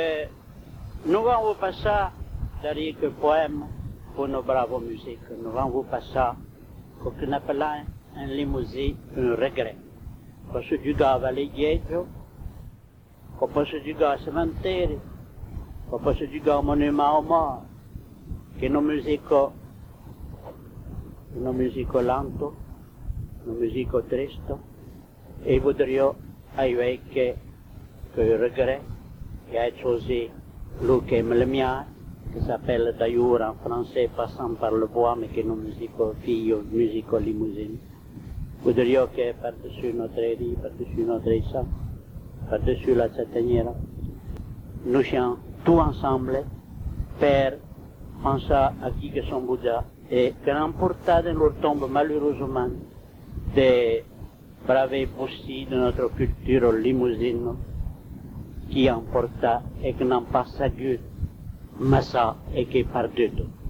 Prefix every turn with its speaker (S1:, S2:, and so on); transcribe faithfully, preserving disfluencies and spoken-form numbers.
S1: Euh, nous allons passer derrière que poème pour nos braves musiques. Nous allons passer pour qu'on appelle un limousine un regret. Parce que du gars va les dietro, parce que du gars cementeri, parce que du gars monument aux morts, che non musico, non musico lento, non musico triste, et voudrais avec que le regret, et a choisi le qui me le mien, qui s'appelle d'ailleurs en français passant par le bois, mais qui non musico figlio, musico limousine. Voudrais que par-dessus notre riz, par-dessus notre sang, par-dessus la satanière, nous chantons tous ensemble pour penser à qui que sont Bouddha et que l'emporter dans leur tombe malheureusement des braves postis de notre culture limousine qui emporta et qui n'en passe à Dieu, mais ça et qui par deux.